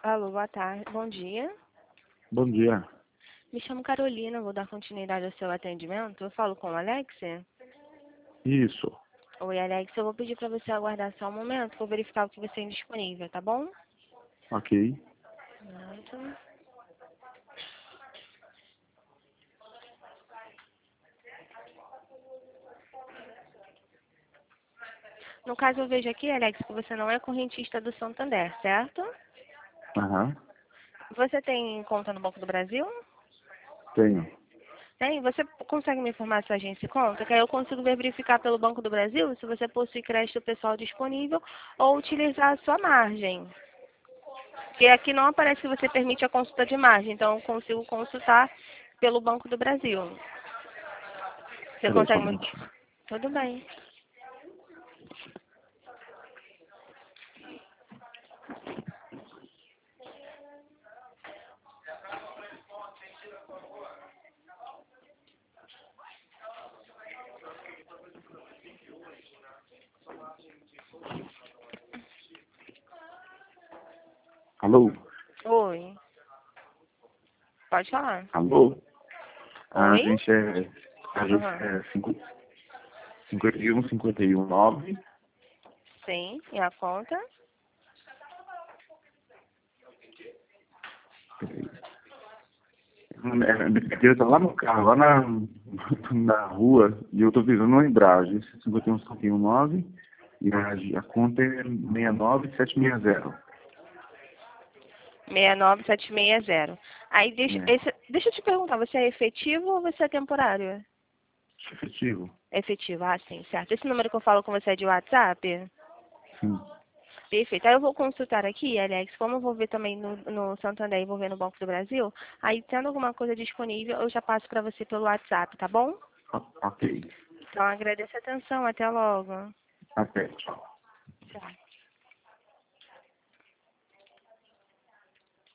Alô, boa tarde. Bom dia. Bom dia. Me chamo Carolina, vou dar continuidade ao seu atendimento. Eu falo com o Alex? Isso. Oi, Alex. Eu vou pedir para você aguardar só um momento, vou verificar o que você tem disponível, tá bom? Ok. Pronto. No caso, eu vejo aqui, Alex, que você não é correntista do Santander, certo? Aham. Você tem conta no Banco do Brasil? Tenho. Tem? Você consegue me informar sua agência e conta? Que aí eu consigo verificar pelo Banco do Brasil se você possui crédito pessoal disponível ou utilizar a sua margem. Porque aqui não aparece que você permite a consulta de margem, então eu consigo consultar pelo Banco do Brasil. Você Peraí, só um consegue me... minutinho. Tudo bem. Alô? Oi. Pode falar. Alô? A Oi? agência é... A agência Aham. é 51 Sim. E a conta? Peraí. Minha carteira tá lá no carro, lá na rua, e eu tô visando lembrar. A agência é 51519 e a conta é 69760. 69760. Aí É. deixa eu te perguntar, você é efetivo ou você é temporário? Efetivo? Efetivo, ah, sim, certo. Esse número que eu falo com você é de WhatsApp? Sim. Perfeito. Aí eu vou consultar aqui, Alex, como eu vou ver também no Santander e vou ver no Banco do Brasil, aí tendo alguma coisa disponível, eu já passo para você pelo WhatsApp, tá bom? Ok. Então agradeço a atenção, até logo. Até, tchau. Tchau.